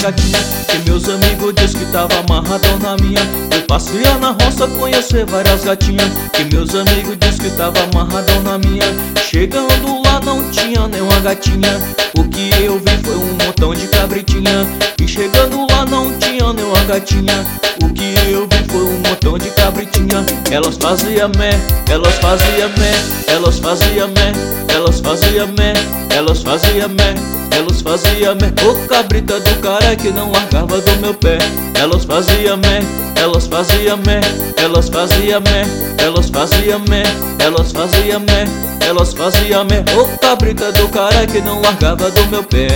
gatinhas, que meus amigos diz que tava amarradão na minha. Fui passear na roça, conhecer várias gatinhas, que meus amigos diz que tava amarradão na minha. Chegando lá não tinha nenhuma gatinha, o que eu vi foi um montão de cabritinha. E chegando lá não tinha nenhuma gatinha, o que eu vi foi um montão de cabritinha. Elas faziam mé, elas faziam mé, elas faziam mé, elas faziam mé, elas faziam mé, elas faziam mé. Ô cabrita do cara que não largava do meu pé. Elas faziam mé, elas faziam mé, elas faziam mé, elas faziam mé, elas faziam mé, elas faziam mé. Ô cabrita do cara que não largava do meu pé.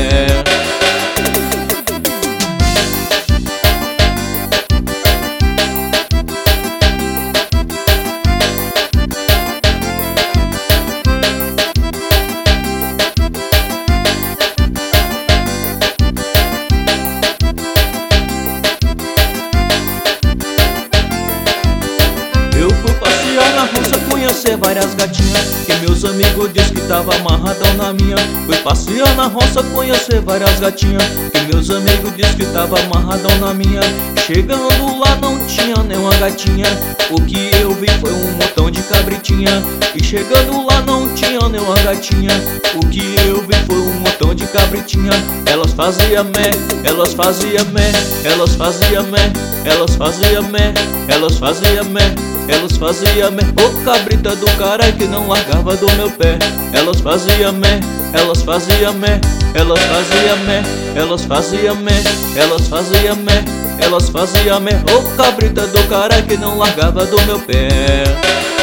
Eu fui passear na roça, conhecer várias gatinhas, que meus amigos diz que tava amarradão na minha. Fui passear na roça, conhecer várias gatinhas, que meus amigos diz que tava amarradão na minha. Chegando lá não tinha nenhuma gatinha, o que eu vi foi um montão de cabritinha. E chegando lá não tinha nenhuma gatinha, o que eu vi foi um montão de cabritinha. Elas faziam mé, elas faziam mé, elas faziam mé, elas faziam mé, elas faziam mé, elas faziam mé. Ô cabrita do cara que não largava do meu pé. Elas faziam mé, elas faziam mé, elas faziam mé, elas faziam mé, elas faziam mé, elas faziam mé. Ô cabrita do cara que não largava do meu pé.